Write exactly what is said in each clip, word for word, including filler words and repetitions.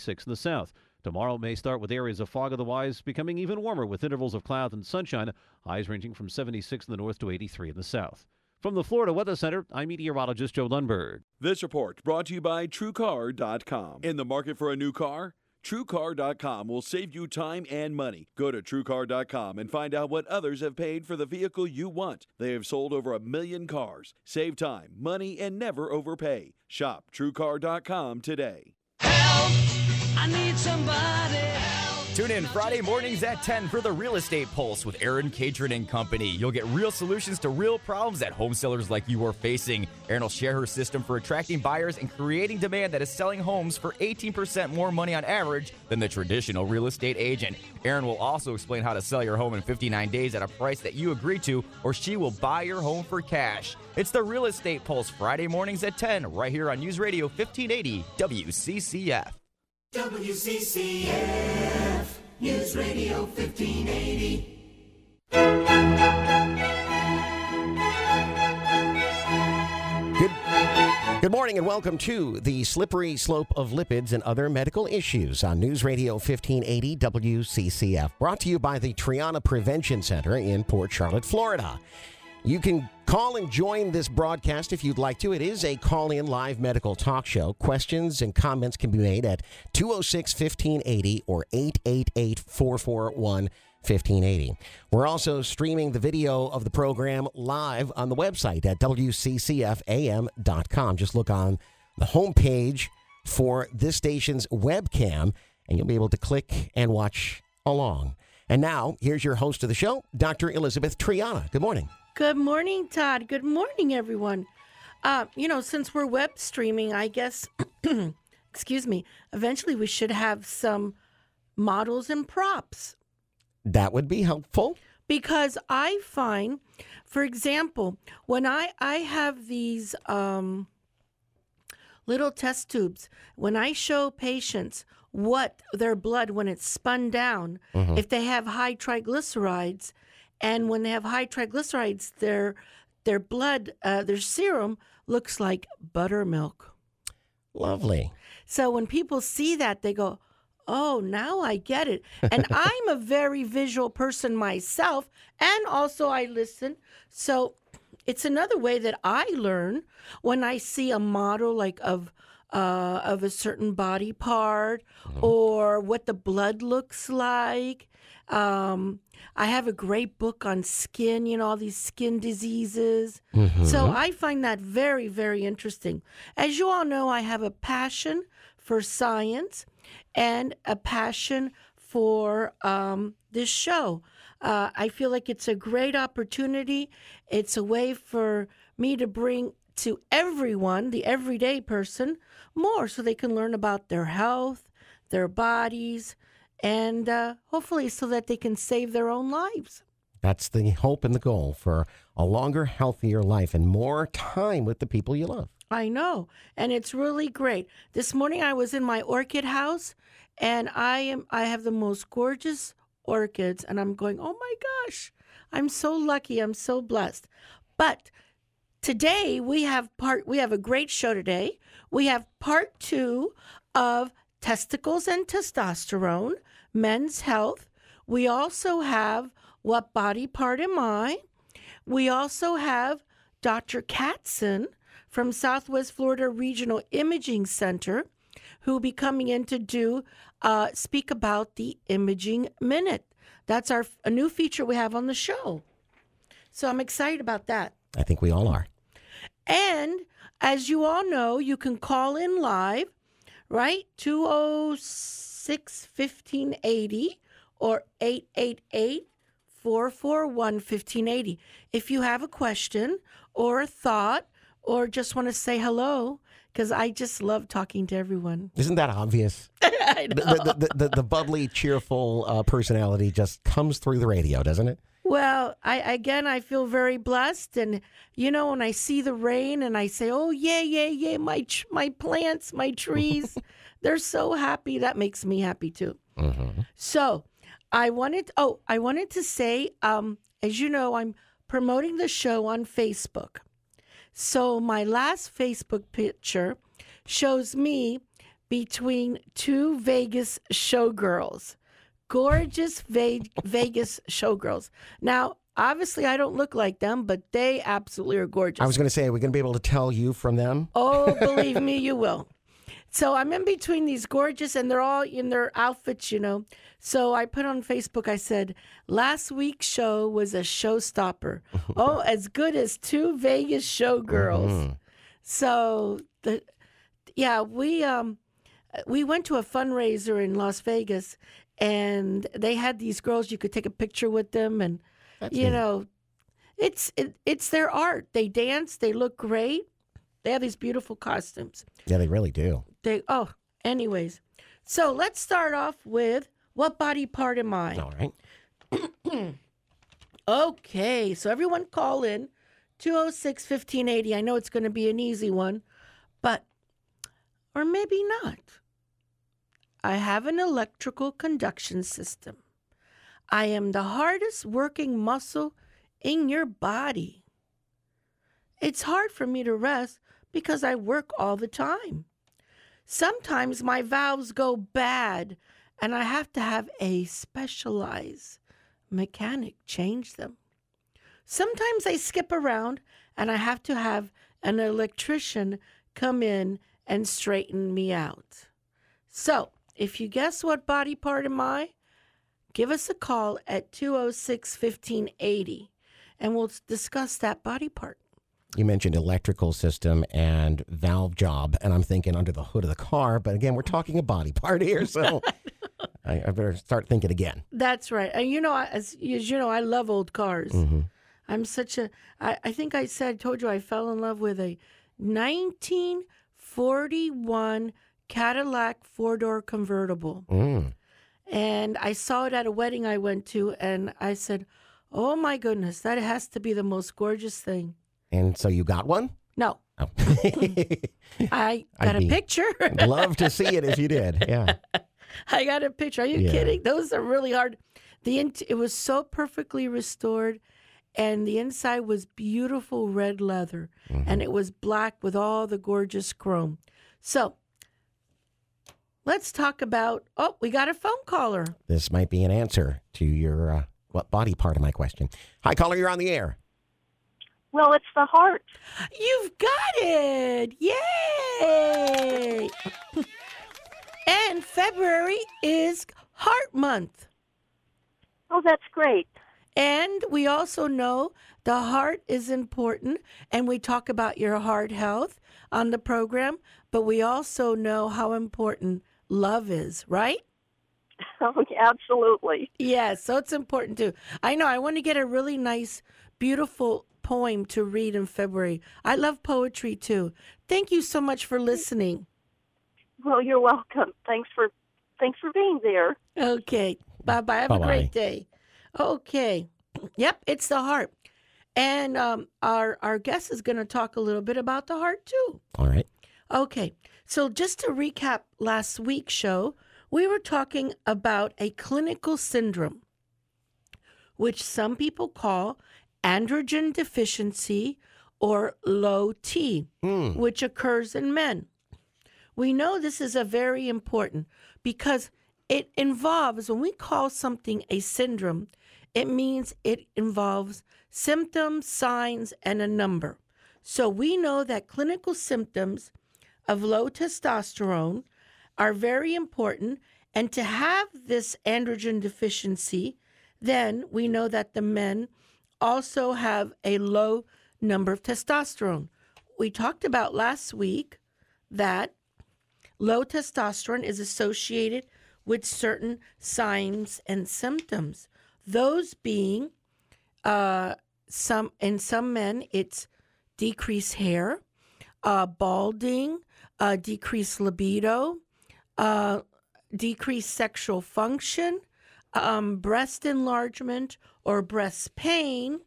seventy-six in the south. Tomorrow may start with areas of fog, otherwise becoming even warmer with intervals of cloud and sunshine. Highs ranging from seventy-six in the north to eighty-three in the south. From the Florida Weather Center, I'm meteorologist Joe Lundberg. This report brought to you by True Car dot com. In the market for a new car? True Car dot com will save you time and money. Go to True Car dot com and find out what others have paid for the vehicle you want. They have sold over a million cars. Save time, money, and never overpay. Shop True Car dot com today. Help! I need somebody help. Tune in Friday mornings at ten for the Real Estate Pulse with Aaron Catron and Company. You'll get real solutions to real problems that home sellers like you are facing. Aaron will share her system for attracting buyers and creating demand that is selling homes for eighteen percent more money on average than the traditional real estate agent. Aaron will also explain how to sell your home in fifty-nine days at a price that you agree to, or she will buy your home for cash. It's the Real Estate Pulse Friday mornings at ten right here on News Radio fifteen eighty W C C F. W C C F, News Radio fifteen eighty. Good, good morning and welcome to the Slippery Slope of Lipids and Other Medical Issues on News Radio fifteen eighty W C C F. Brought to you by the Triana Prevention Center in Port Charlotte, Florida. You can call and join this broadcast if you'd like to. It is a call-in live medical talk show. Questions and comments can be made at two oh six, fifteen eighty or eight eight eight, four four one, fifteen eighty. We're also streaming the video of the program live on the website at W C C F A M dot com. Just look on the homepage for this station's webcam, and you'll be able to click and watch along. And now, here's your host of the show, Doctor Elizabeth Triana. Good morning. Good morning, Todd. Good morning, everyone. Uh, you know, since we're web streaming, I guess, excuse me, eventually we should have some models and props. That would be helpful. Because I find, for example, when I, I have these um, little test tubes, when I show patients what their blood, when it's spun down, mm-hmm. if they have high triglycerides, and when they have high triglycerides, their their blood, uh, their serum looks like buttermilk. Lovely. So when people see that, they go, oh, now I get it. And I'm a very visual person myself, and also I listen. So it's another way that I learn when I see a model like of uh, of a certain body part mm-hmm. or what the blood looks like. Um, I have a great book on skin, you know, all these skin diseases. Mm-hmm. So I find that very, very interesting. As you all know, I have a passion for science and a passion for um, this show. Uh, I feel like it's a great opportunity. It's a way for me to bring to everyone, the everyday person, more so they can learn about their health, their bodies, and uh, hopefully so that they can save their own lives. That's the hope and the goal for a longer, healthier life and more time with the people you love. I know, and it's really great. This morning I was in my orchid house, and I am I have the most gorgeous orchids, and I'm going, oh my gosh, I'm so lucky, I'm so blessed. But today we have part we have a great show today. We have part two of testicles and testosterone, men's health. We also have what body part am I? We also have Doctor Katzen from Southwest Florida Regional Imaging Center, who will be coming in to do uh, speak about the Imaging Minute. That's our a new feature we have on the show. So I'm excited about that. I think we all are. And as you all know, you can call in live, right? two oh six, fifteen eighty or eight eight eight, four four one, fifteen eighty. If you have a question or a thought or just want to say hello, because I just love talking to everyone. Isn't that obvious? I know. The, the, the, the, the bubbly, cheerful uh, personality just comes through the radio, doesn't it? Well, I again, I feel very blessed. And, you know, when I see the rain and I say, oh, yeah, yeah, yeah, my my plants, my trees, they're so happy. That makes me happy, too. Mm-hmm. So I wanted, oh, I wanted to say, um, as you know, I'm promoting the show on Facebook. So my last Facebook picture shows me between two Vegas showgirls, gorgeous Ve- Vegas showgirls. Now, obviously, I don't look like them, but they absolutely are gorgeous. I was going to say, are we going to be able to tell you from them? Oh, believe me, you will. So I'm in between these gorgeous, and they're all in their outfits, you know. So I put on Facebook, I said, last week's show was a showstopper. Oh, as good as two Vegas showgirls. Mm-hmm. So, the, yeah, we um we went to a fundraiser in Las Vegas, and they had these girls. You could take a picture with them, and That's you neat. know, it's it, it's their art. They dance. They look great. They have these beautiful costumes. Yeah, they really do. They oh, anyways. So let's start off with what body part am I? All right. Okay, so everyone call in two oh six, fifteen eighty. I know it's going to be an easy one, but or maybe not. I have an electrical conduction system. I am the hardest working muscle in your body. It's hard for me to rest because I work all the time. Sometimes my valves go bad and I have to have a specialized mechanic change them. Sometimes I skip around and I have to have an electrician come in and straighten me out. So, if you guess what body part am I, give us a call at two oh six, fifteen eighty and we'll discuss that body part. You mentioned electrical system and valve job, and I'm thinking under the hood of the car. But again, we're talking a body part here, so I, I better start thinking again. That's right. And you know, as, as you know, I love old cars. Mm-hmm. I'm such a, I, I think I said, told you I fell in love with a nineteen forty-one Cadillac four-door convertible. Mm. And I saw it at a wedding I went to, and I said, oh my goodness, that has to be the most gorgeous thing. And so you got one? No. Oh. I I'd got a be- picture. Love to see it if you did. Yeah. I got a picture. Are you Yeah. kidding? Those are really hard. The in- It was so perfectly restored, and the inside was beautiful red leather, Mm-hmm. and it was black with all the gorgeous chrome. So let's talk about, oh, we got a phone caller. This might be an answer to your uh, what body part of my question. Hi, caller, you're on the air. Well, it's the heart. You've got it. Yay. And February is Heart Month. Oh, that's great. And we also know the heart is important, and we talk about your heart health on the program, but we also know how important love is, right? Oh, absolutely. Yes, so it's important too. I know, I want to get a really nice, beautiful poem to read in February. I love poetry too. Thank you so much for listening. Well, you're welcome. Thanks for thanks for being there. Okay, bye-bye. Have Bye-bye. a great day. Okay. Yep, it's the heart. And um, our, our guest is going to talk a little bit about the heart too. All right. Okay, so just to recap last week's show, we were talking about a clinical syndrome, which some people call androgen deficiency or low T, Hmm. which occurs in men. We know this is a very important because it involves, when we call something a syndrome, it means it involves symptoms, signs, and a number. So we know that clinical symptoms of low testosterone are very important. And to have this androgen deficiency, then we know that the men also have a low number of testosterone. We talked about last week that low testosterone is associated with certain signs and symptoms. Those being, uh, some in some men, it's decreased hair, uh, balding, uh, decreased libido, uh, decreased sexual function, um, breast enlargement or breast pain,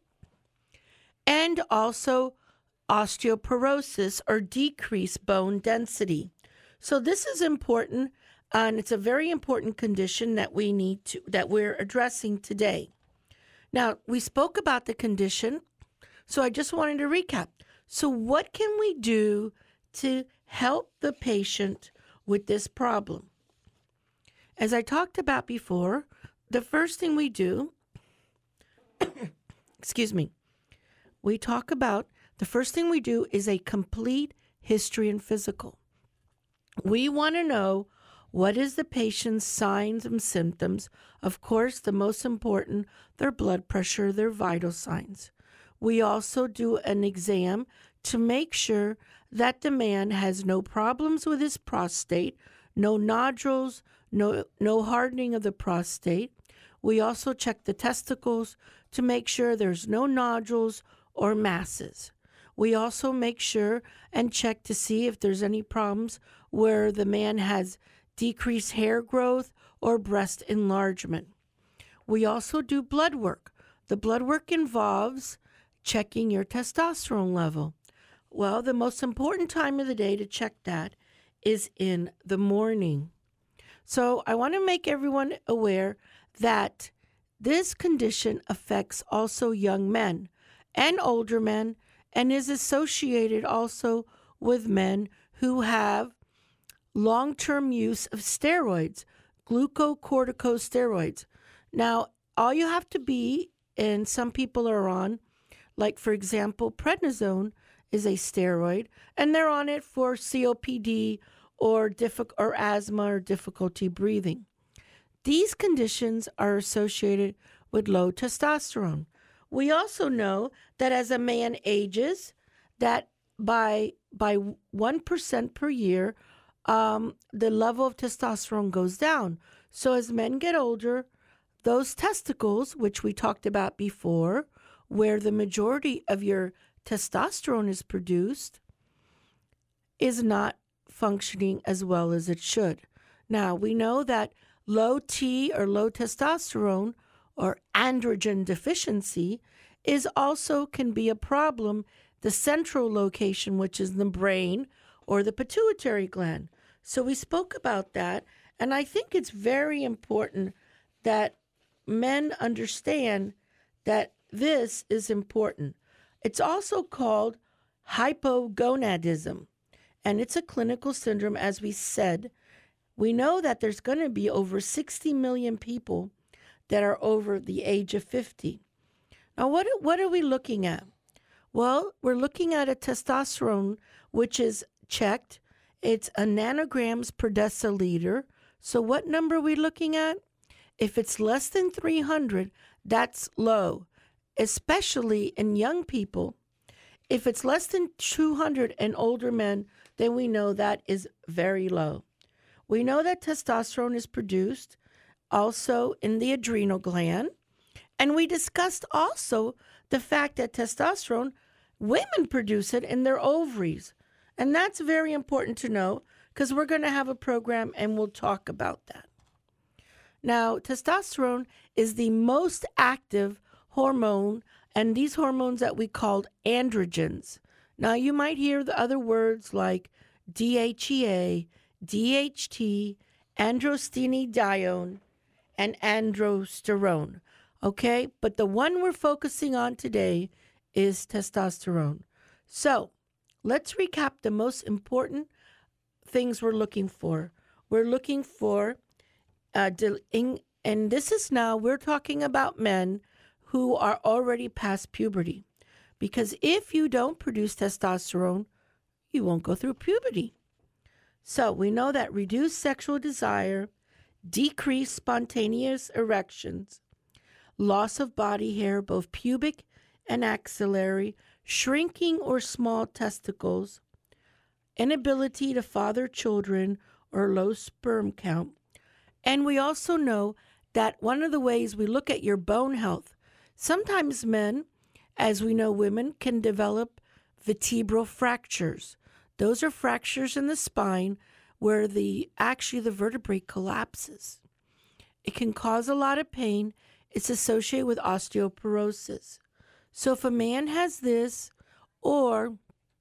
and also osteoporosis or decreased bone density. So this is important, and it's a very important condition that we need to that we're addressing today. Now, we spoke about the condition, so I just wanted to recap. So what can we do to help the patient with this problem. As I talked about before, the first thing we do, excuse me, we talk about the first thing we do is a complete history and physical. We want to know what is the patient's signs and symptoms. Of course, the most important, their blood pressure, their vital signs. We also do an exam to make sure that the man has no problems with his prostate, no nodules, no, no hardening of the prostate. We also check the testicles to make sure there's no nodules or masses. We also make sure and check to see if there's any problems where the man has decreased hair growth or breast enlargement. We also do blood work. The blood work involves checking your testosterone level. Well, the most important time of the day to check that is in the morning. So I want to make everyone aware that this condition affects also young men and older men and is associated also with men who have long-term use of steroids, glucocorticosteroids. Now, all you have to be, and some people are on, like, for example, prednisone is a steroid, and they're on it for C O P D or, diffi- or asthma or difficulty breathing. These conditions are associated with low testosterone. We also know that as a man ages, that by by one percent per year, um, the level of testosterone goes down. So as men get older, those testicles, which we talked about before, where the majority of your testosterone is produced, is not functioning as well as it should. Now, we know that low T or low testosterone or androgen deficiency is also can be a problem, the central location, which is the brain or the pituitary gland. So we spoke about that, and I think it's very important that men understand that this is important. It's also called hypogonadism, and it's a clinical syndrome, as we said. We know that there's going to be over sixty million people that are over the age of fifty. Now, what, what are we looking at? Well, we're looking at a testosterone, which is checked. It's a nanograms per deciliter. So what number are we looking at? If it's less than three hundred, that's low, especially in young people. If it's less than two hundred in older men, then we know that is very low. We know that testosterone is produced also in the adrenal gland. And we discussed also the fact that testosterone, women produce it in their ovaries. And that's very important to know because we're going to have a program and we'll talk about that. Now, testosterone is the most active hormone, and these hormones that we called androgens. Now, you might hear the other words like D H E A, D H T, androstenedione, and androsterone. Okay, but the one we're focusing on today is testosterone. So let's recap the most important things we're looking for. We're looking for, uh, and this is now, we're talking about men who are already past puberty. Because if you don't produce testosterone, you won't go through puberty. So we know that reduced sexual desire, decreased spontaneous erections, loss of body hair, both pubic and axillary, shrinking or small testicles, inability to father children, or low sperm count. And we also know that one of the ways we look at your bone health, sometimes men, as we know women, can develop vertebral fractures. Those are fractures in the spine where the actually the vertebrae collapses. It can cause a lot of pain. It's associated with osteoporosis. So if a man has this, or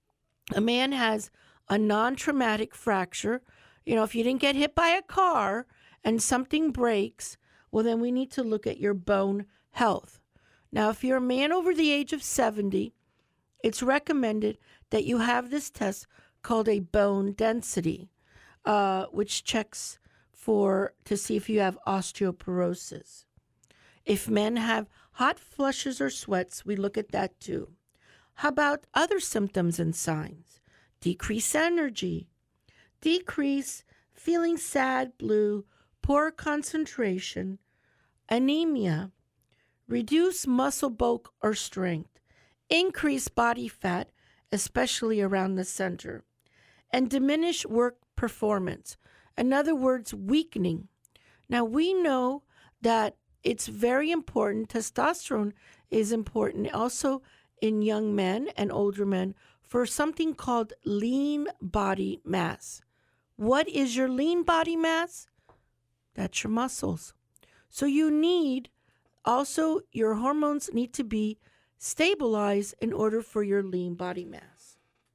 a man has a non-traumatic fracture, you know, if you didn't get hit by a car and something breaks, well, then we need to look at your bone health. Now, if you're a man over the age of seventy, it's recommended that you have this test called a bone density. uh, which checks for to see if you have osteoporosis. If men have hot flushes or sweats, we look at that too. How about other symptoms and signs? Decreased energy, decrease feeling sad, blue, poor concentration, anemia, reduce muscle bulk or strength, increase body fat, especially around the center, and diminish work performance. In other words, weakening. Now, we know that it's very important. Testosterone is important also in young men and older men for something called lean body mass. What is your lean body mass? That's your muscles. So you need, also your hormones need to be stabilized in order for your lean body mass.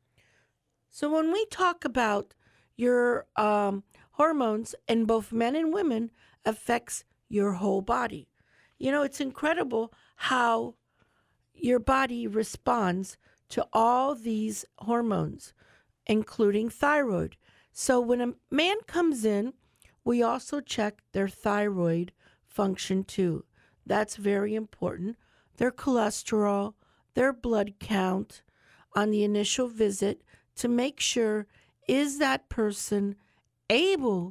So when we talk about your um, hormones in both men and women affects your whole body. You know, it's incredible how your body responds to all these hormones, including thyroid. So when a man comes in, we also check their thyroid function too. That's very important. Their cholesterol, their blood count on the initial visit to make sure, is that person able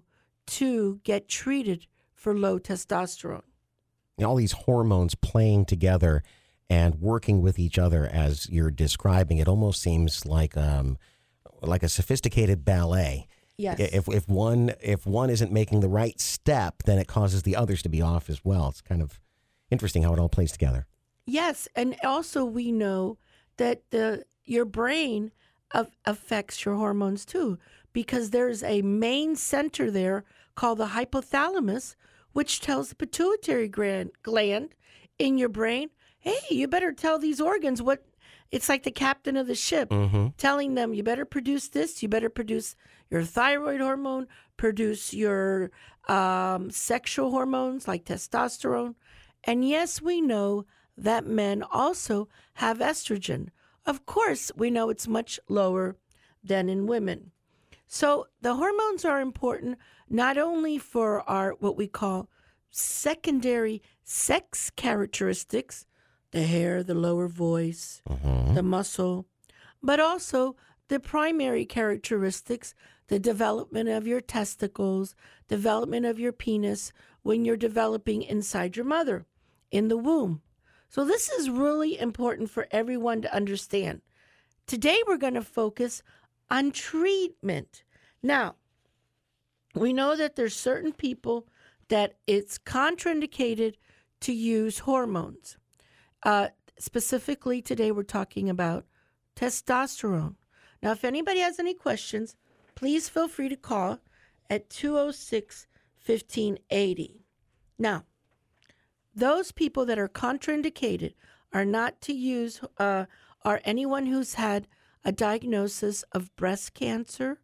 to get treated for low testosterone? All these hormones playing together and working with each other as you're describing, it almost seems like um, like a sophisticated ballet. Yes. If if one if one isn't making the right step, then it causes the others to be off as well. It's kind of interesting how it all plays together. Yes, and also we know that the your brain of, affects your hormones too, because there's a main center there called the hypothalamus, which tells the pituitary gland, gland in your brain, hey, you better tell these organs what. It's like the captain of the ship Mm-hmm. telling them, you better produce this, you better produce your thyroid hormone, produce your um, sexual hormones like testosterone. And yes, we know that men also have estrogen. Of course, we know it's much lower than in women. So the hormones are important not only for our what we call secondary sex characteristics, the hair, the lower voice, Mm-hmm. the muscle, but also the primary characteristics, the development of your testicles, development of your penis when you're developing inside your mother in the womb. So this is really important for everyone to understand. Today we're going to focus on treatment. Now, we know that there's certain people that it's contraindicated to use hormones. Uh, specifically, today we're talking about testosterone. Now, if anybody has any questions, please feel free to call at two oh six, fifteen eighty. Now, those people that are contraindicated are not to use, uh, are anyone who's had a diagnosis of breast cancer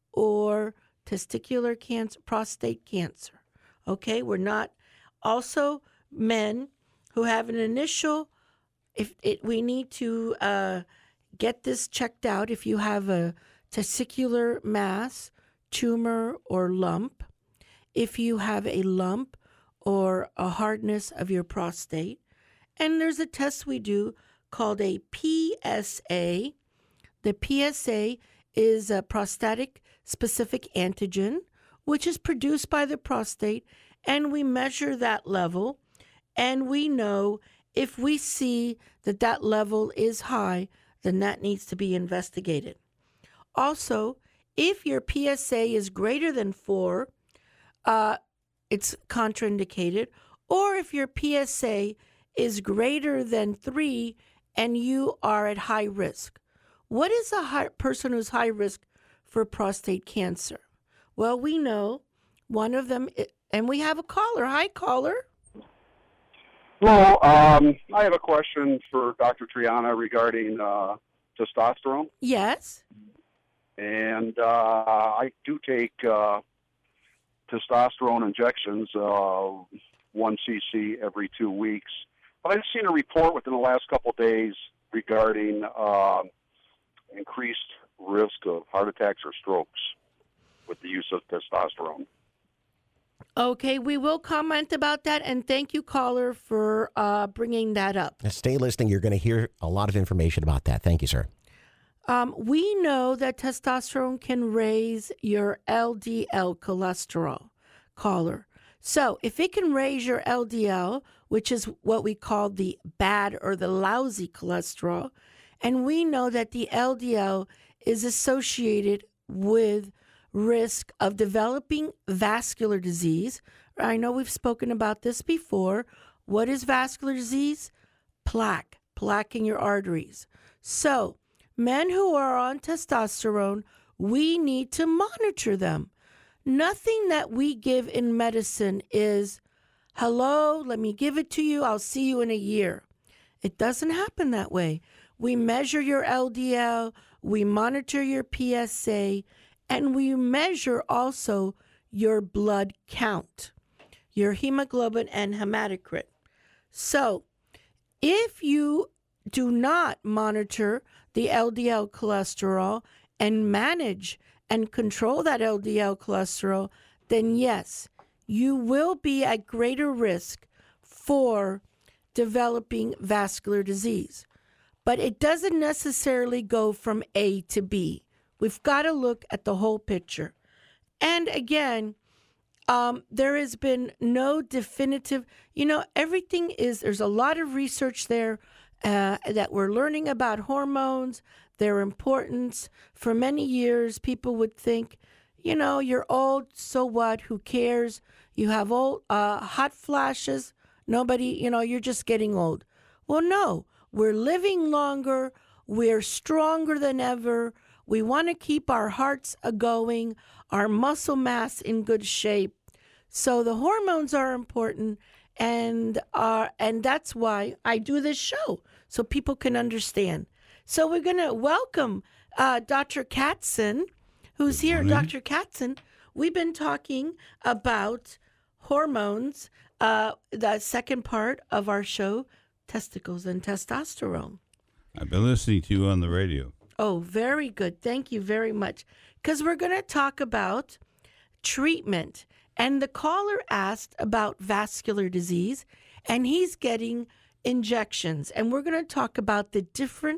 or testicular cancer, prostate cancer. Okay, we're not. Also, men who have an initial, if it, we need to uh, get this checked out if you have a testicular mass, tumor, or lump, if you have a lump or a hardness of your prostate. And there's a test we do called a P S A. The P S A is a prostatic specific antigen, which is produced by the prostate, and we measure that level, and we know if we see that that level is high, then that needs to be investigated. Also, if your P S A is greater than four, uh, it's contraindicated, or if your P S A is greater than three and you are at high risk. What is a high, person who's high risk for prostate cancer? Well, we know one of them, and we have a caller. Hi, caller. Hello. Um, I have a question for Doctor Triana regarding uh, testosterone. Yes. And uh, I do take uh, testosterone injections, uh, one cc every two weeks. But I've seen a report within the last couple of days regarding uh, increased risk of heart attacks or strokes. with the use of testosterone. Okay, we will comment about that, and thank you, caller, for uh, bringing that up. Stay listening. You're going to hear a lot of information about that. Thank you, sir. Um, we know that testosterone can raise your L D L cholesterol, caller. So if it can raise your L D L, which is what we call the bad or the lousy cholesterol, and we know that the L D L is associated with risk of developing vascular disease. I know we've spoken about this before. What is vascular disease? Plaque, plaque in your arteries. So men who are on testosterone, we need to monitor them. Nothing that we give in medicine is, hello, let me give it to you, I'll see you in a year. It doesn't happen that way. We measure your L D L, we monitor your P S A, and we measure also your blood count, your hemoglobin and hematocrit. So if you do not monitor the L D L cholesterol and manage and control that L D L cholesterol, then yes, you will be at greater risk for developing vascular disease. But it doesn't necessarily go from A to B. We've got to look at the whole picture. And again, um, there has been no definitive, you know, everything is, there's a lot of research there uh, that we're learning about hormones, their importance. For many years, people would think, you know, you're old, so what, who cares? You have old uh, hot flashes, nobody, you know, you're just getting old. Well, no, we're living longer, we're stronger than ever. We want to keep our hearts a-going, our muscle mass in good shape. So the hormones are important, and uh, and that's why I do this show, so people can understand. So we're going to welcome uh, Doctor Katzen, who's here. Doctor Katzen, we've been talking about hormones, uh, the second part of our show, testicles and testosterone. I've been listening to you on the radio. Oh, very good. Thank you very much. Because we're going to talk about treatment. And the caller asked about vascular disease, and he's getting injections. And we're going to talk about the different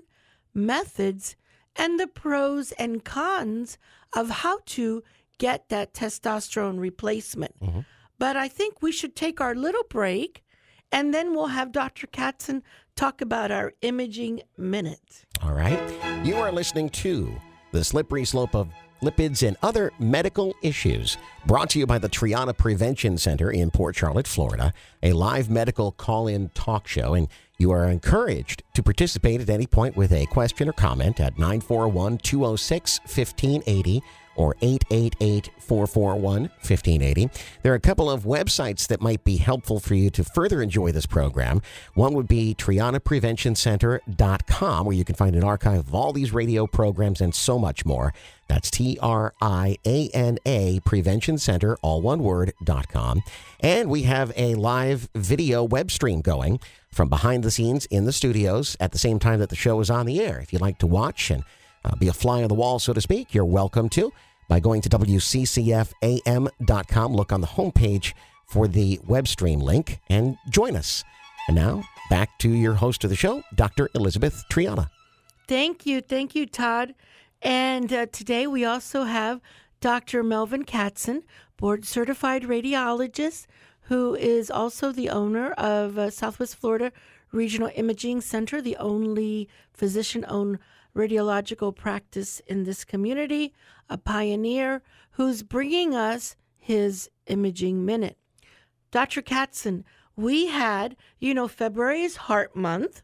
methods and the pros and cons of how to get that testosterone replacement. Mm-hmm. But I think we should take our little break, and then we'll have Doctor Katzen talk about our imaging minute. All right. You are listening to The Slippery Slope of Lipids and Other Medical Issues, brought to you by the Triana Prevention Center in Port Charlotte, Florida, a live medical call-in talk show. And you are encouraged to participate at any point with a question or comment at nine four one, two oh six, one five eight oh or eight eight eight, four four one, one five eight oh. There are a couple of websites that might be helpful for you to further enjoy this program. One would be triana prevention center dot com, where you can find an archive of all these radio programs and so much more. That's T R I A N A, Prevention Center, all one word, dot com. And we have a live video web stream going from behind the scenes in the studios at the same time that the show is on the air. If you'd like to watch and uh, be a fly on the wall, so to speak, you're welcome to by going to W C C F A M dot com. Look on the homepage for the web stream link and join us. And now, back to your host of the show, Doctor Elizabeth Triana. Thank you. Thank you, Todd. And uh, today we also have Doctor Melvin Katzen, board-certified radiologist, who is also the owner of uh, Southwest Florida Regional Imaging Center, the only physician-owned radiological practice in this community, a pioneer who's bringing us his Imaging Minute. Doctor Katzen, we had, you know, February is Heart Month,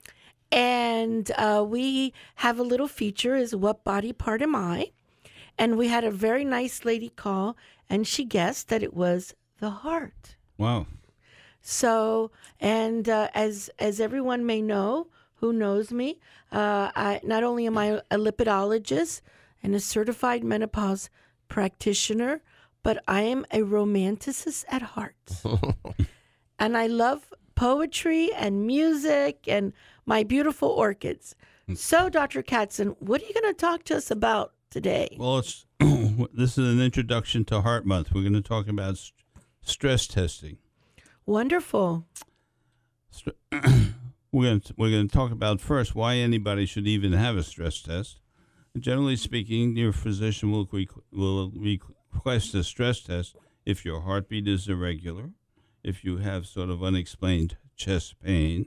and uh, we have a little feature is What Body Part Am I? And we had a very nice lady call, and she guessed that it was the heart. Wow. So, and uh, as as everyone may know, who knows me, uh, I not only am I a lipidologist and a certified menopause practitioner, but I am a romanticist at heart. And I love poetry and music and my beautiful orchids. So, Doctor Katzen, what are you going to talk to us about today? Well, it's this is an introduction to Heart Month. We're going to talk about st- stress testing. Wonderful. St- we're going to, we're going to talk about first why anybody should even have a stress test. Generally speaking, your physician will requ- will request a stress test if your heartbeat is irregular, if you have sort of unexplained chest pain,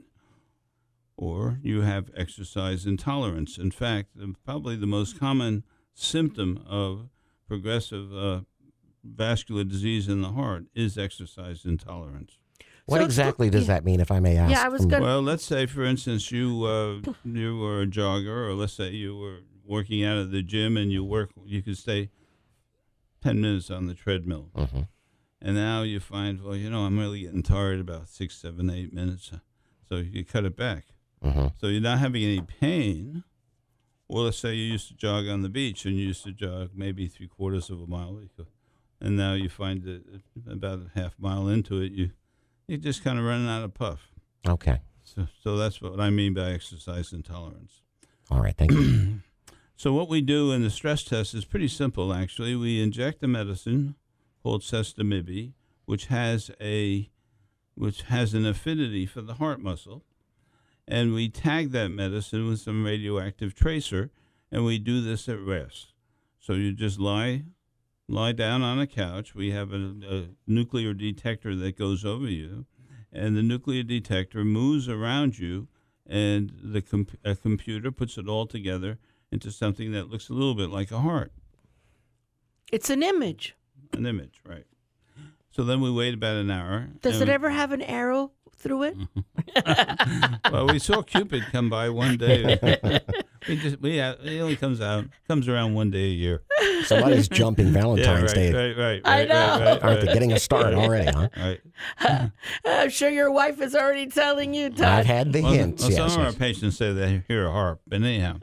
or you have exercise intolerance. In fact, probably the most common symptom of progressive uh, vascular disease in the heart is exercise intolerance. What So- exactly does that mean, if I may ask? Yeah, I was from- gonna- Well, let's say, for instance, you uh, you were a jogger, or let's say you were working out at the gym, and you work. You could stay ten minutes on the treadmill, Mhm. and now you find, well, you know, I'm really getting tired about six, seven, eight minutes, so you cut it back. Mhm. So you're not having any pain. Or let's say you used to jog on the beach, and you used to jog maybe three quarters of a mile, and now you find that about a half mile into it, you you're just kind of running out of puff. Okay. So, so that's what I mean by exercise intolerance. All right. Thank you. So what we do in the stress test is pretty simple, actually. We inject a medicine called Sestamib, which has a which has an affinity for the heart muscle, and we tag that medicine with some radioactive tracer, and we do this at rest. So you just lie lie down on a couch. We have a, a nuclear detector that goes over you, and the nuclear detector moves around you, and the comp- a computer puts it all together into something that looks a little bit like a heart, It's an image. an image, right? So then we wait about an hour. Does and it we- ever have an arrow through it? Well, we saw Cupid come by one day. we just we have, he only comes out comes around one day a year. Somebody's jumping Valentine's yeah, right, Day. Right, right, I right, know. Right, right, Aren't they right. getting a start already, huh? Right. I'm sure your wife is already telling you, Todd. I've had the Well, hints. well, yes, some of yes. our patients say they hear a harp, but anyhow.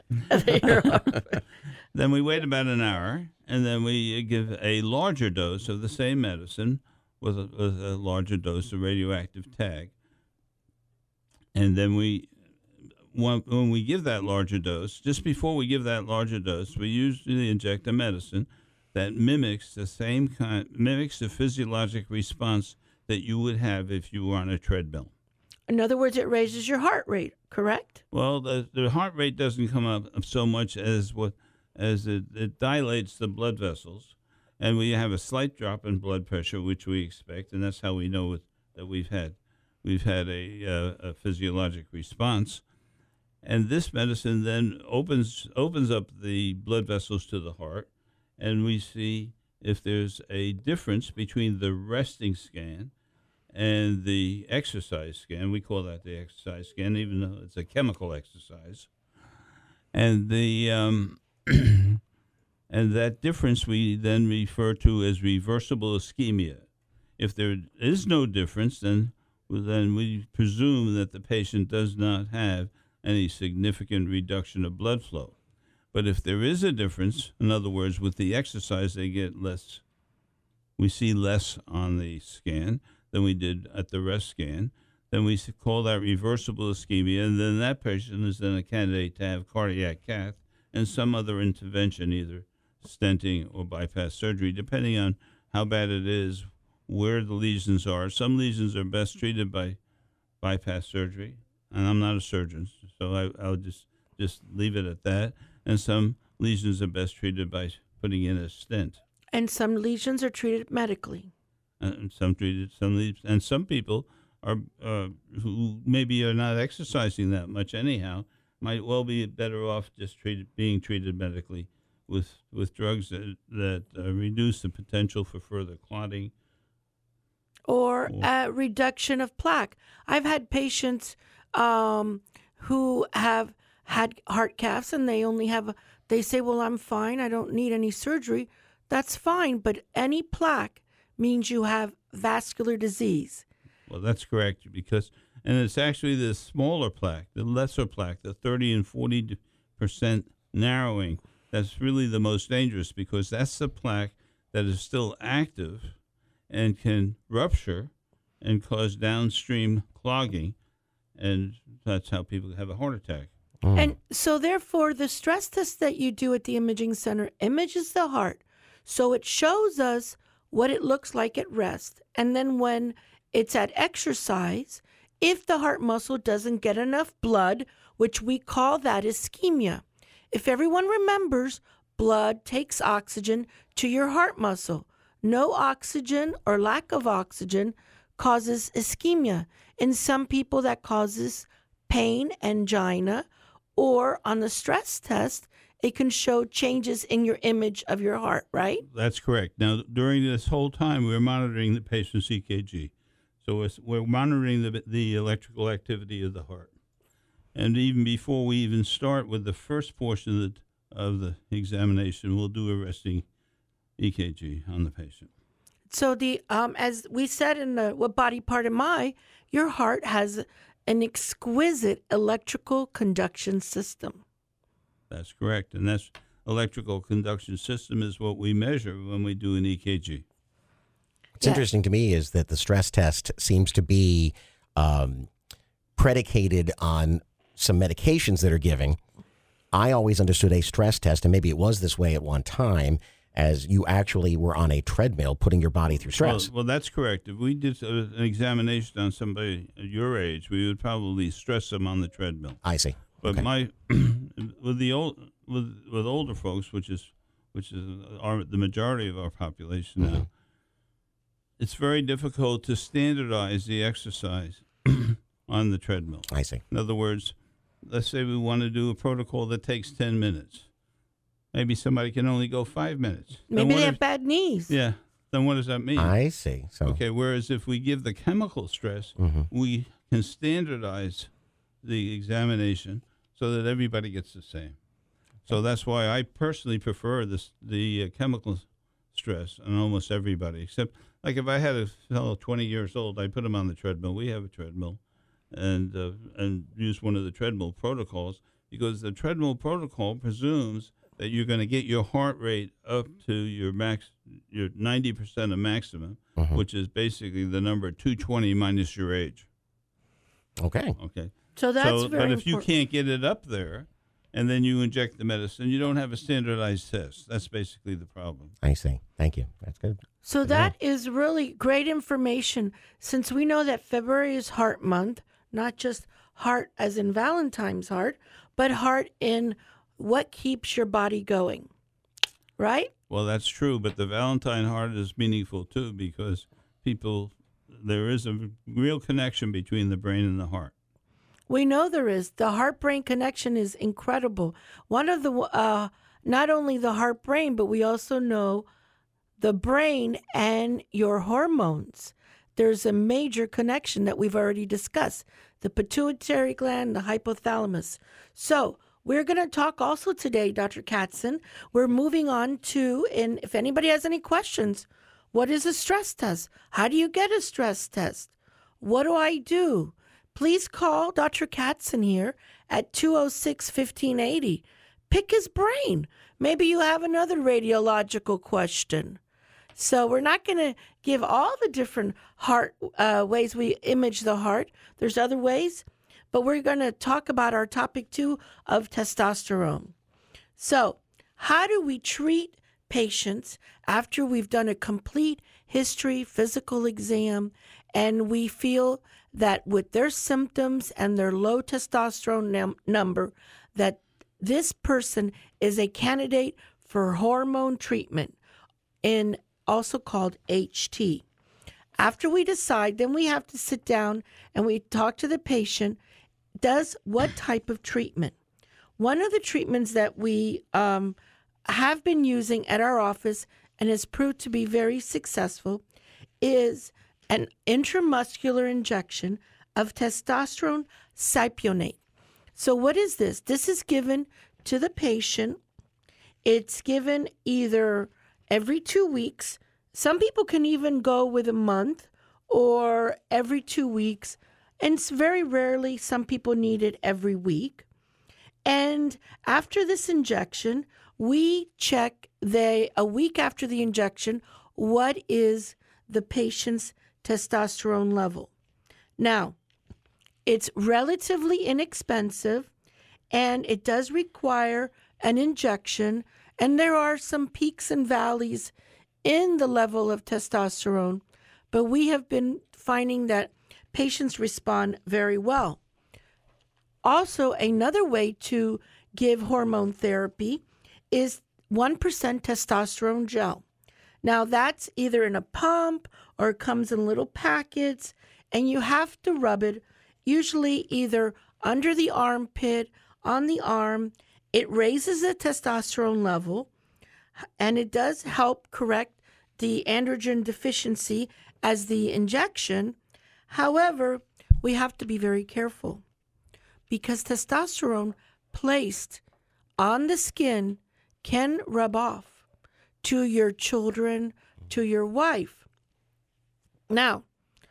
Then we wait about an hour, and then we give a larger dose of the same medicine with a, with a larger dose of radioactive tag. And then we, when, when we give that larger dose, just before we give that larger dose, we usually inject a medicine that mimics the same kind, mimics the physiologic response that you would have if you were on a treadmill. In other words, it raises your heart rate, correct? Well, the, the heart rate doesn't come up so much as what as it, it dilates the blood vessels, and we have a slight drop in blood pressure, which we expect, and that's how we know it, that we've had we've had a, uh, a physiologic response. And this medicine then opens opens up the blood vessels to the heart, and we see if there's a difference between the resting scan and the exercise scan. We call that the exercise scan, even though it's a chemical exercise. And the um, and that difference we then refer to as reversible ischemia. If there is no difference, then then we presume that the patient does not have any significant reduction of blood flow. But if there is a difference, in other words, with the exercise, they get less. We see less on the scan than we did at the rest scan. Then we call that reversible ischemia, and then that patient is then a candidate to have cardiac cath and some other intervention, either stenting or bypass surgery, depending on how bad it is, where the lesions are. Some lesions are best treated by bypass surgery, and I'm not a surgeon, so I, I'll just, just leave it at that. And some lesions are best treated by putting in a stent. And some lesions are treated medically. And some treated, some lesions, and some people are uh, who maybe are not exercising that much anyhow might well be better off just treated, being treated medically with with drugs that that uh, reduce the potential for further clotting. Or a reduction of plaque. I've had patients um, who have had heart caths and they only have, a, they say, well, I'm fine. I don't need any surgery. That's fine. But any plaque means you have vascular disease. Well, that's correct, because, and it's actually the smaller plaque, the lesser plaque, the thirty and forty percent narrowing, that's really the most dangerous, because that's the plaque that is still active and can rupture and cause downstream clogging, and that's how people have a heart attack. And so, therefore, the stress test that you do at the imaging center images the heart. So it shows us what it looks like at rest. And then when it's at exercise, if the heart muscle doesn't get enough blood, which we call that ischemia. If everyone remembers, blood takes oxygen to your heart muscle. No oxygen or lack of oxygen causes ischemia. In some people, that causes pain, angina, or on the stress test, it can show changes in your image of your heart, right? That's correct. Now, during this whole time, we're monitoring the patient's E K G. So we're, we're monitoring the, the electrical activity of the heart. And even before we even start with the first portion of the, of the examination, we'll do a resting E K G on the patient. So the um, as we said in the What Body Part Am I, your heart has an exquisite electrical conduction system. That's correct. And that's electrical conduction system is what we measure when we do an E K G. What's yeah. interesting to me is that the stress test seems to be um, predicated on some medications that are giving. I always understood a stress test, and maybe it was this way at one time, as you actually were on a treadmill putting your body through stress. Well, well that's correct. If we did an examination on somebody at your age, we would probably stress them on the treadmill. I see. But okay. my with the old with with older folks, which is which is our, the majority of our population mm-hmm. now, it's very difficult to standardize the exercise on the treadmill. I see. In other words, let's say we want to do a protocol that takes ten minutes. Maybe somebody can only go five minutes. Maybe they have if, bad knees. Yeah. Then what does that mean? I see. So okay. Whereas if we give the chemical stress, mm-hmm. we can standardize the examination so that everybody gets the same. So that's why I personally prefer this the uh, chemical stress on almost everybody. Except, like if I had a fellow twenty years old, I put him on the treadmill. We have a treadmill, and uh, and use one of the treadmill protocols because the treadmill protocol presumes that you're going to get your heart rate up to your max, your ninety percent of maximum, mm-hmm. which is basically the number two twenty minus your age. Okay. Okay. So that's so, very But if important. you can't get it up there, and then you inject the medicine, you don't have a standardized test. That's basically the problem. I see. Thank you. That's good. So that is really great information, since we know that February is Heart Month, not just heart as in Valentine's heart, but heart in what keeps your body going, right? Well, that's true, but the Valentine heart is meaningful too because people, there is a real connection between the brain and the heart. We know there is. The heart-brain connection is incredible. One of the, uh, not only the heart-brain, but we also know the brain and your hormones. There's a major connection that we've already discussed. The pituitary gland, the hypothalamus. So we're going to talk also today, Doctor Katzen. We're moving on to, and if anybody has any questions, what is a stress test? How do you get a stress test? What do I do? Please call Doctor Katzen here at two oh six, fifteen eighty. Pick his brain. Maybe you have another radiological question. So we're not going to give all the different heart uh, ways we image the heart. There's other ways, but we're going to talk about our topic two of testosterone. So how do we treat patients after we've done a complete history, physical exam, and we feel that with their symptoms and their low testosterone num- number, that this person is a candidate for hormone treatment, in also called H T. After we decide, then we have to sit down and we talk to the patient. Does what type of treatment? One of the treatments that we um, have been using at our office and has proved to be very successful is an intramuscular injection of testosterone cypionate. So what is this? This is given to the patient. It's given either every two weeks. Some people can even go with a month or every two weeks. And it's very rarely some people need it every week. And after this injection, we check they a week after the injection, what is the patient's testosterone level. Now, it's relatively inexpensive, and it does require an injection, And there are some peaks and valleys in the level of testosterone, but we have been finding that patients respond very well. Also, another way to give hormone therapy is one percent testosterone gel. Now, that's either in a pump or it comes in little packets, and you have to rub it usually either under the armpit, on the arm. It raises the testosterone level, and it does help correct the androgen deficiency as the injection. However, we have to be very careful because testosterone placed on the skin can rub off to your children, to your wife. Now,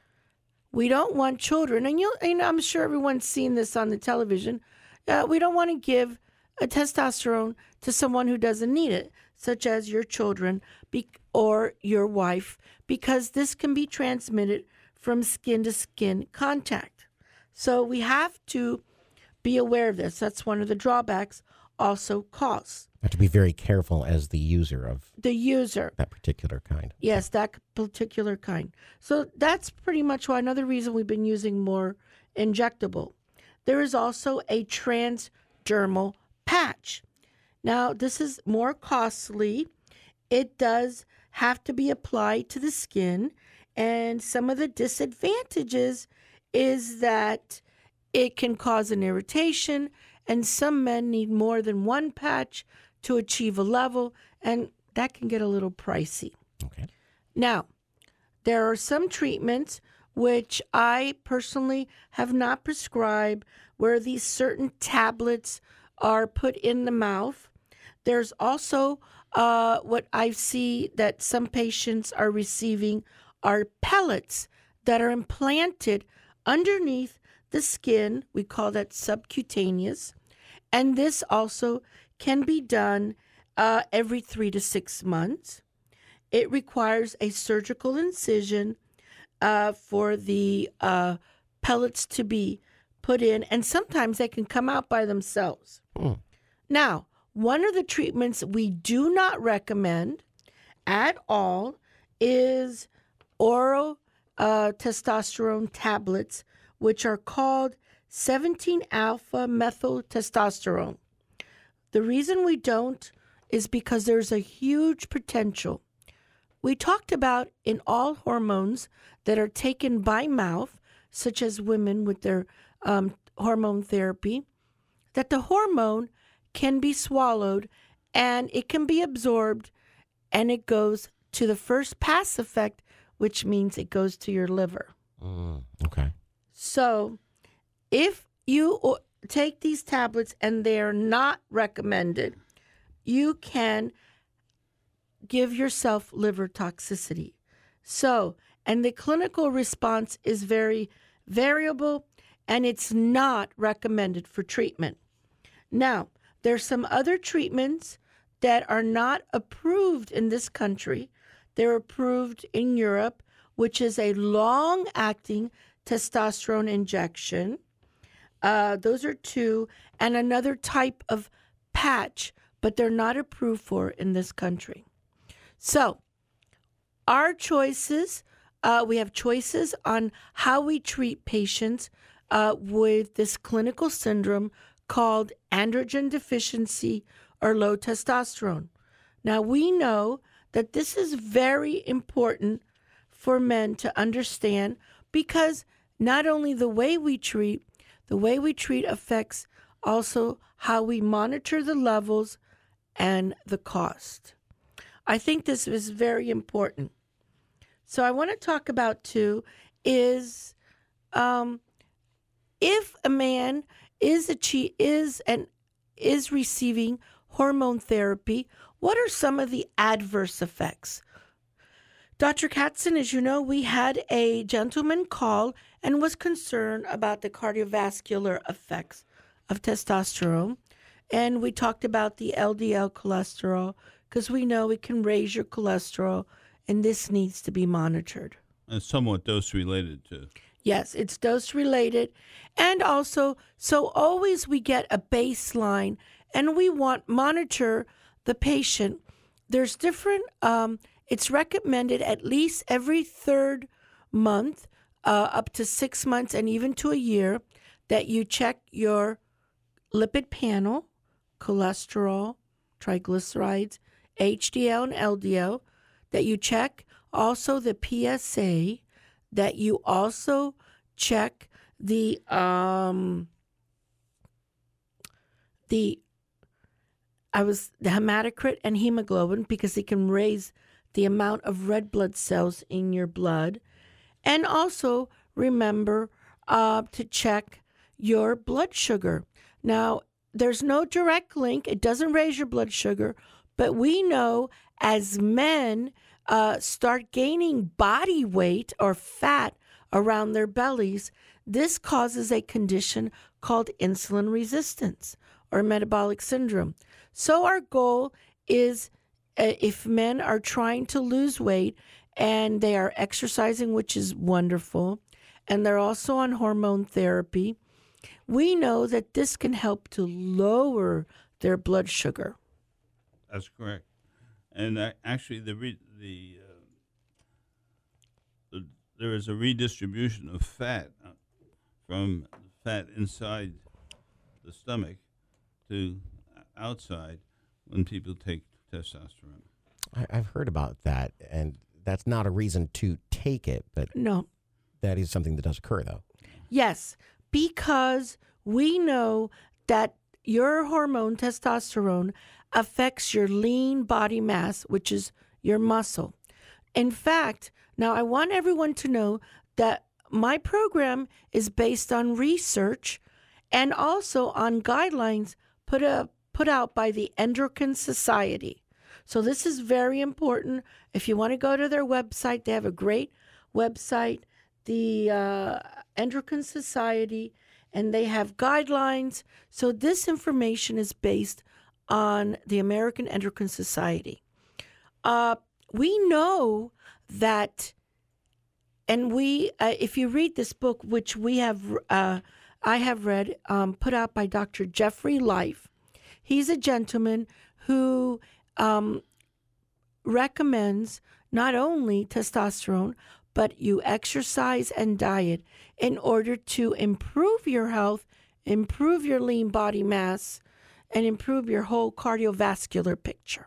we don't want children, and, you, and I'm sure everyone's seen this on the television. Uh, we don't want to give a testosterone to someone who doesn't need it, such as your children be, or your wife, because this can be transmitted from skin-to-skin contact. So we have to be aware of this. That's one of the drawbacks. Also, costs. You have to be very careful as the user of the user that particular kind. Yes, that particular kind. So that's pretty much why another reason we've been using more injectable. There is also a transdermal patch. Now, this is more costly. It does have to be applied to the skin, and some of the disadvantages is that it can cause an irritation, and some men need more than one patch to achieve a level, and that can get a little pricey. Okay. Now, there are some treatments which I personally have not prescribed where these certain tablets are put in the mouth. There's also uh, what I see that some patients are receiving are pellets that are implanted underneath the skin. We call that subcutaneous. And this also can be done uh, every three to six months. It requires a surgical incision uh, for the uh, pellets to be put in, and sometimes they can come out by themselves. Mm. Now, one of the treatments we do not recommend at all is oral uh, testosterone tablets, which are called seventeen alpha methyl testosterone. The reason we don't is because there's a huge potential. We talked about in all hormones that are taken by mouth, such as women with their um, hormone therapy, that the hormone can be swallowed and it can be absorbed, and it goes to the first pass effect, which means it goes to your liver. Mm, okay. So if you take these tablets and they're not recommended, you can give yourself liver toxicity. So, and the clinical response is very variable, and it's not recommended for treatment. Now, there's some other treatments that are not approved in this country. They're approved in Europe, which is a long-acting testosterone injection. Uh, those are two, and another type of patch, but they're not approved for in this country. So, our choices, uh, we have choices on how we treat patients uh, with this clinical syndrome called androgen deficiency or low testosterone. Now, we know that this is very important for men to understand because not only the way we treat, the way we treat affects also how we monitor the levels and the cost. I think this is very important. So I want to talk about too is um, if a man is a is and is receiving hormone therapy, what are some of the adverse effects? Doctor Katzen, as you know, we had a gentleman call and was concerned about the cardiovascular effects of testosterone. And we talked about the L D L cholesterol because we know it can raise your cholesterol, and this needs to be monitored. And somewhat dose related too. Yes, it's dose related. And also, so always we get a baseline, and we want monitor the patient, there's different, um, it's recommended at least every third month, uh, up to six months and even to a year, that you check your lipid panel, cholesterol, triglycerides, H D L and L D L, that you check also the P S A, that you also check the um the I was the hematocrit and hemoglobin, because it can raise the amount of red blood cells in your blood. And also remember uh, to check your blood sugar. Now, there's no direct link. It doesn't raise your blood sugar, but we know as men uh, start gaining body weight or fat around their bellies, this causes a condition called insulin resistance or metabolic syndrome. So our goal is, uh, if men are trying to lose weight and they are exercising, which is wonderful, and they're also on hormone therapy, we know that this can help to lower their blood sugar. That's correct. And uh, actually, the re- the, uh, the there is a redistribution of fat uh, from fat inside the stomach to outside when people take testosterone. I, I've heard about that, and that's not a reason to take it, but no, that is something that does occur, though. Yes, because we know that your hormone, testosterone, affects your lean body mass, which is your muscle. In fact, now I want everyone to know that my program is based on research and also on guidelines put up, put out by the Endocrine Society. So this is very important. If you want to go to their website, they have a great website, the uh, Endocrine Society, and they have guidelines. So this information is based on the American Endocrine Society. Uh, we know that, and we, uh, if you read this book, which we have, uh, I have read, um, put out by Doctor Jeffrey Life. He's a gentleman who um, recommends not only testosterone, but you exercise and diet in order to improve your health, improve your lean body mass, and improve your whole cardiovascular picture.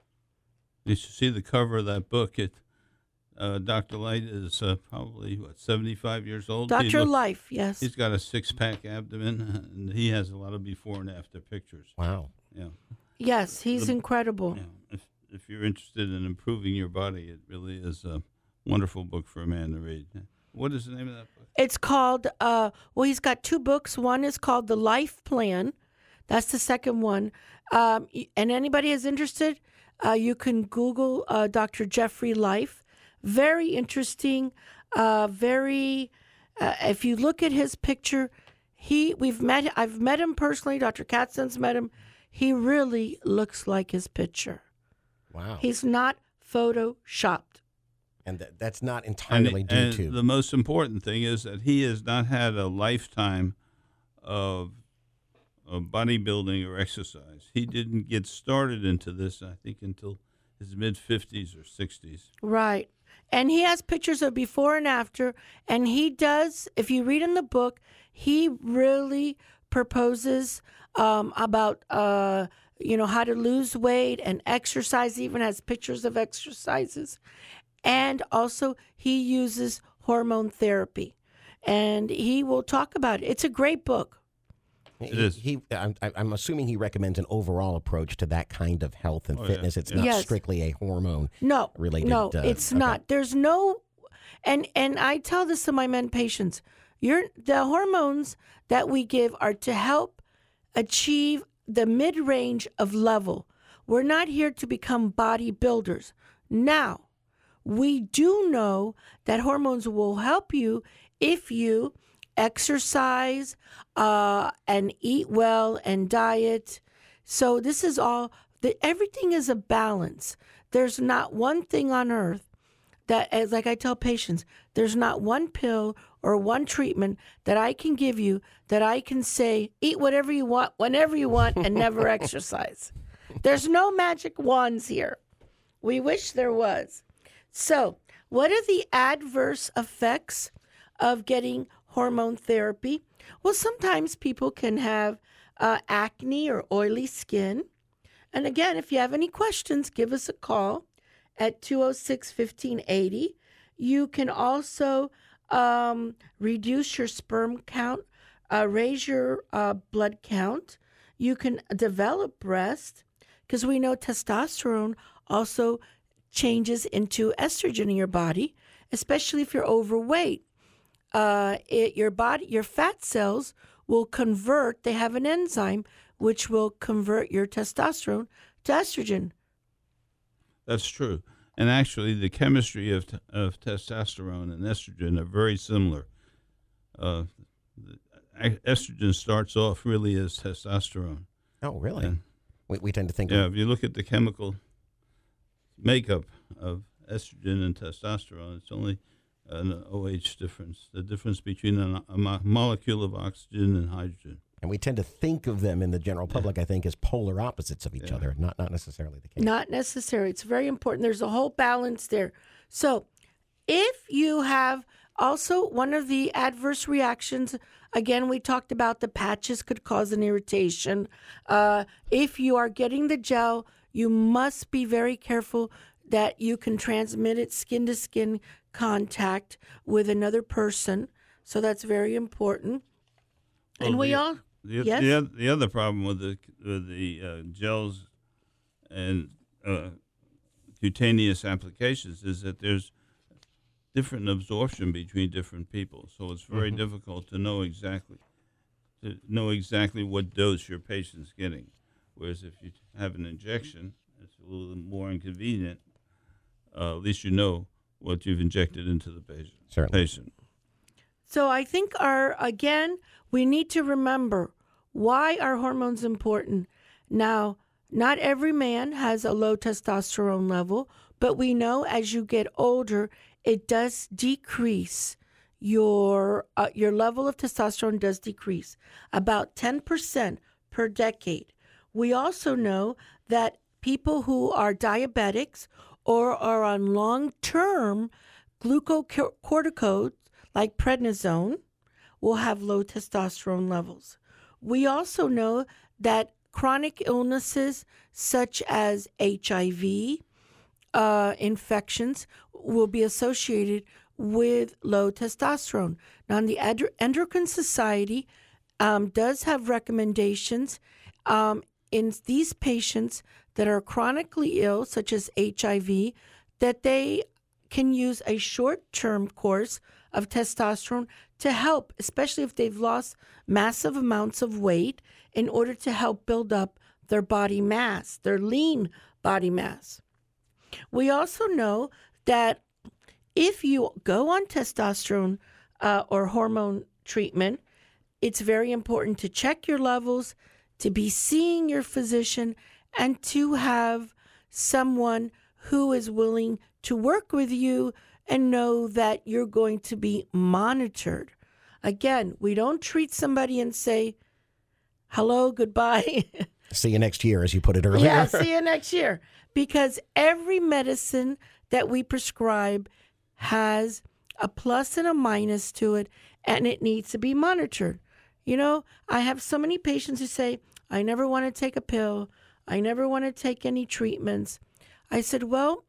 You should see the cover of that book. It, uh, Doctor Light is uh, probably, what, seventy-five years old? Doctor Life, yes. He's got a six-pack abdomen, and he has a lot of before and after pictures. Wow. Yeah. Yes, he's the, incredible. Yeah. If, if you're interested in improving your body, it really is a wonderful book for a man to read. What is the name of that book? It's called, uh, well, he's got two books. One is called The Life Plan. That's the second one. Um, and anybody is interested, uh, you can Google uh, Doctor Jeffrey Life. Very interesting. Uh, very. Uh, if you look at his picture, he we've met. I've met him personally. Doctor Katzen's met him. He really looks like his picture. Wow. He's not photoshopped. And th- that's not entirely and, due and to. The most important thing is that he has not had a lifetime of, of bodybuilding or exercise. He didn't get started into this, I think, until his mid-fifties or sixties. Right. And he has pictures of before and after. And he does, if you read in the book, he really proposes um, about, uh, you know, how to lose weight and exercise, even has pictures of exercises. And also he uses hormone therapy. And he will talk about it. It's a great book. It he, is. He, I'm, I'm assuming he recommends an overall approach to that kind of health and Oh, fitness. yeah. It's Yeah. not Yes. strictly a hormone No, related. no, uh, it's okay. not. There's no, and and I tell this to my men patients. You're, the hormones that we give are to help achieve the mid-range of level. We're not here to become bodybuilders. Now, we do know that hormones will help you if you exercise uh, and eat well and diet. So this is all, the, everything is a balance. There's not one thing on earth that, as like I tell patients, there's not one pill or one treatment that I can give you that I can say, eat whatever you want, whenever you want, and never exercise. There's no magic wands here. We wish there was. So, what are the adverse effects of getting hormone therapy? Well, sometimes people can have uh, acne or oily skin. And again, if you have any questions, give us a call at two oh six, fifteen eighty. You can also um, reduce your sperm count, uh, raise your uh, blood count. You can develop breast, because we know testosterone also changes into estrogen in your body, especially if you're overweight. Uh, it, your body, your fat cells will convert. They have an enzyme which will convert your testosterone to estrogen. That's true. And actually, the chemistry of t- of testosterone and estrogen are very similar. Uh, estrogen starts off really as testosterone. Oh, really? And, we, we tend to think yeah, of... if you look at the chemical makeup of estrogen and testosterone, it's only an OH difference, the difference between a, a mo- molecule of oxygen and hydrogen. And we tend to think of them in the general public, I think, as polar opposites of each Yeah. other, not not necessarily the case. Not necessary. It's very important. There's a whole balance there. So, if you have also one of the adverse reactions, again, we talked about the patches could cause an irritation. Uh, if you are getting the gel, you must be very careful that you can transmit it skin to skin contact with another person. So that's very important. Well, and we the, all, the, yes? the, oth- the other problem with the with the uh, gels and uh, cutaneous applications is that there's different absorption between different people. So it's very Mhm. difficult to know exactly to know exactly what dose your patient's getting. Whereas if you have an injection, it's a little more inconvenient. Uh, at least you know what you've injected into the patient. Certainly. patient. So I think our, again, we need to remember why are hormones important. Now, not every man has a low testosterone level, but we know as you get older, it does decrease. Your uh, your level of testosterone does decrease about ten percent per decade. We also know that people who are diabetics or are on long-term glucocorticoids like prednisone will have low testosterone levels. We also know that chronic illnesses such as H I V uh, infections will be associated with low testosterone. Now, the Ad- Endocrine Society um, does have recommendations um, in these patients that are chronically ill, such as H I V, that they can use a short-term course of testosterone to help, especially if they've lost massive amounts of weight, in order to help build up their body mass, their lean body mass. We also know that if you go on testosterone uh, or hormone treatment, it's very important to check your levels, to be seeing your physician, and to have someone who is willing to work with you and know that you're going to be monitored. Again, we don't treat somebody and say, hello, goodbye. See you next year, as you put it earlier. Yeah, see you next year. Because every medicine that we prescribe has a plus and a minus to it, and it needs to be monitored. You know, I have so many patients who say, I never want to take a pill. I never want to take any treatments. I said, well,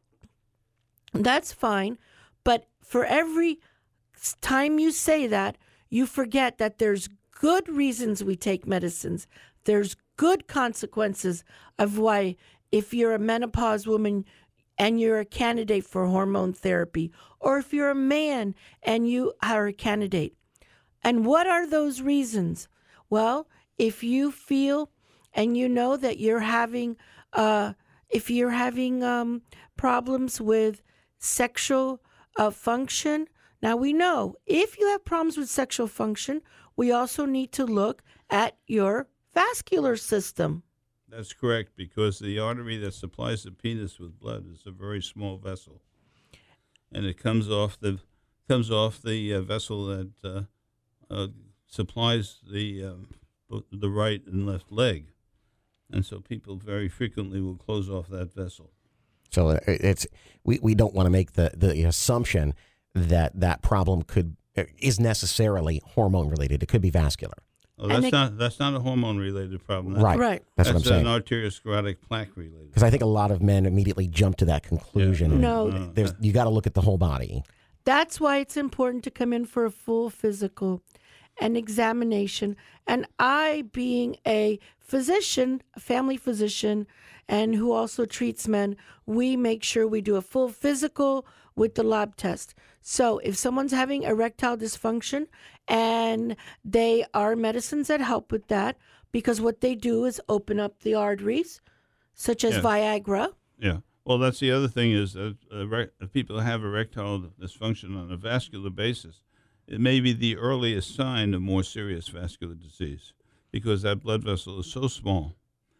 that's fine. But for every time you say that, you forget that there's good reasons we take medicines. There's good consequences of why, if you're a menopause woman and you're a candidate for hormone therapy, or if you're a man and you are a candidate. And what are those reasons? Well, if you feel and you know that you're having, uh, if you're having um, problems with sexual uh, function, now we know if you have problems with sexual function, we also need to look at your vascular system. That's correct, because the artery that supplies the penis with blood is a very small vessel, and it comes off the comes off the uh, vessel that uh, uh, supplies the uh, the right and left leg. And so people very frequently will close off that vessel. So uh, it's we, we don't want to make the, the assumption that that problem could is necessarily hormone related. It could be vascular. Oh, that's it, not that's not a hormone related problem. That's, right. Right. That's, that's what I'm saying. An arteriosclerotic plaque related. Because I think a lot of men immediately jump to that conclusion. Yeah. No. no. There's, you got to look at the whole body. That's why it's important to come in for a full physical and examination. And I, being a physician, a family physician, and who also treats men, we make sure we do a full physical with the lab test. So if someone's having erectile dysfunction, and they are medicines that help with that, because what they do is open up the arteries, such as yeah. Viagra. Yeah. Well, that's the other thing is that uh, if people have erectile dysfunction on a vascular basis, it may be the earliest sign of more serious vascular disease because that blood vessel is so small.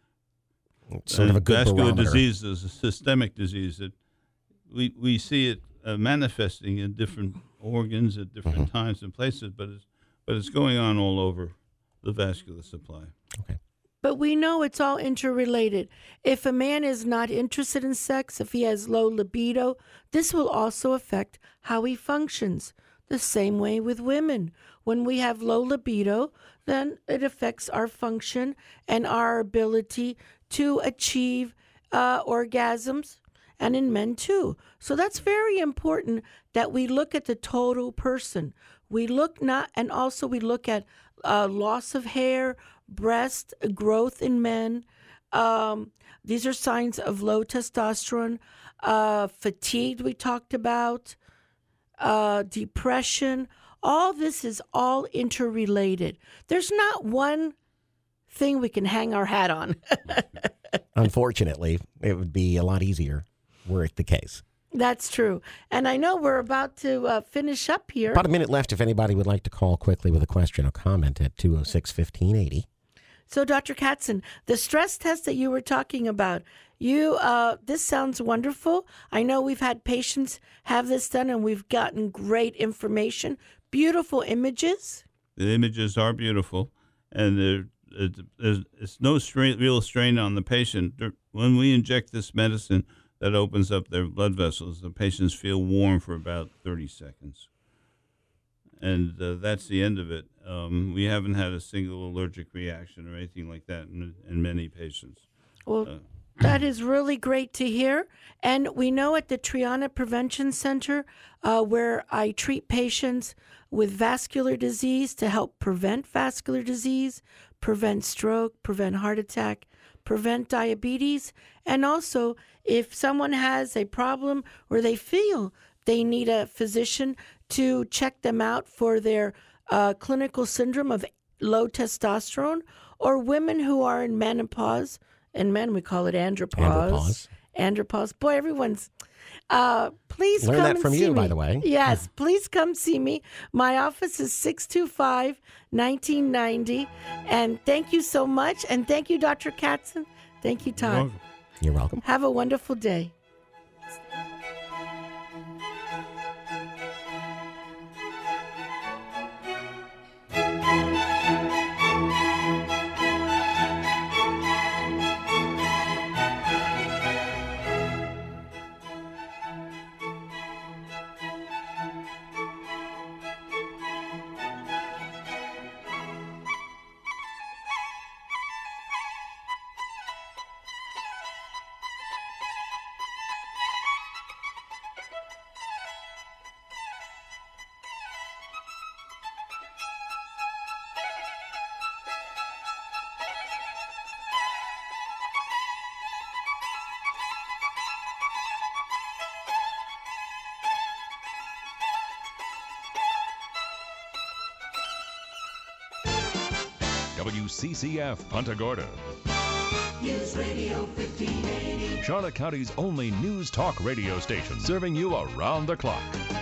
It's sort of a good vascular barometer. disease is a systemic disease that we we see it uh, manifesting in different organs at different mm-hmm. times and places, but it's but it's going on all over the vascular supply. Okay. But we know it's all interrelated. If a man is not interested in sex, if he has low libido, this will also affect how he functions. The same way with women. When we have low libido, then it affects our function and our ability to achieve uh, orgasms, and in men too. So that's very important that we look at the total person. We look not, and also we look at uh, loss of hair, breast growth in men. Um, these are signs of low testosterone. Uh, fatigue we talked about. Uh, depression. All this is all interrelated. There's not one thing we can hang our hat on. Unfortunately, it would be a lot easier were it the case. That's true. And I know we're about to uh, finish up here. About a minute left if anybody would like to call quickly with a question or comment at two oh six, fifteen eighty. So, Doctor Katzen, the stress test that you were talking about, you uh, this sounds wonderful. I know we've had patients have this done, and we've gotten great information, beautiful images. The images are beautiful, and there, it, there's it's no strain, real strain on the patient. When we inject this medicine that opens up their blood vessels, the patients feel warm for about thirty seconds. And uh, that's the end of it. Um, we haven't had a single allergic reaction or anything like that in, in many patients. Well, uh, that is really great to hear. And we know at the Triana Prevention Center, uh, where I treat patients with vascular disease to help prevent vascular disease, prevent stroke, prevent heart attack, prevent diabetes, and also if someone has a problem where they feel they need a physician to check them out for their uh, clinical syndrome of low testosterone, or women who are in menopause. And men, we call it andropause. Andropause. Andropause. Boy, everyone's... Uh, please Learn come that and from see you, me. by the way. Yes, please come see me. My office is six two five, nineteen ninety. And thank you so much. And thank you, Doctor Katzen. Thank you, Todd. You're welcome. You're welcome. Have a wonderful day. W C C F Punta Gorda. News Radio fifteen eighty. Charlotte County's only news talk radio station, serving you around the clock.